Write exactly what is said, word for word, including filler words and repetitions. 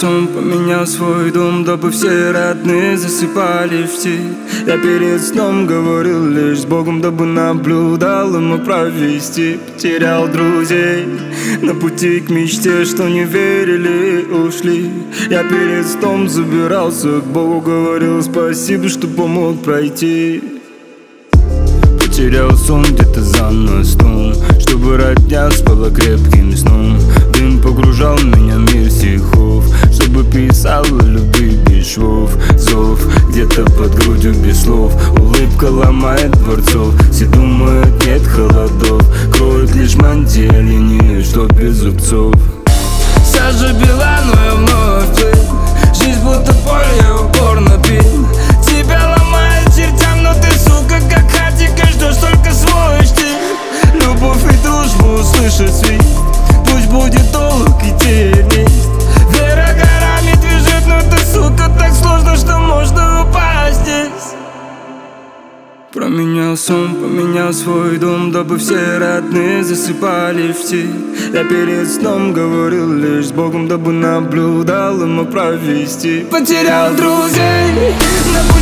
сон, поменял свой дом, дабы все родные засыпали в тень. Я перед сном говорил лишь с Богом, дабы наблюдал и мог провести. Потерял друзей на пути к мечте, что не верили, ушли. Я перед сном забирался к Богу, говорил спасибо, что помог пройти. Потерял сон где-то за мостом, чтобы родня спала крепким сном. Дым погружал меня в мир стихов, чтобы писал о любви без швов. Зов где-то под грудью без слов, улыбка ломает дворцов. Все думают, нет холодов, кроют лишь мантия линии, что без зубцов. Сажа бела, но я вновь ты. Жизнь будто поле, я упорно пил. Тебя ломает чертям, но ты, сука, как хатика, ждешь только свой штиль. Любовь и дружбу услышать свист, пусть будет долг и тернист. Вера горами движет, но ты, сука, так сложно, что можно упасть здесь. Променял сон, поменял свой дом, дабы все родные засыпали в тень. Я перед сном говорил лишь с Богом, дабы наблюдал и мог провести. Потерял друзей на пути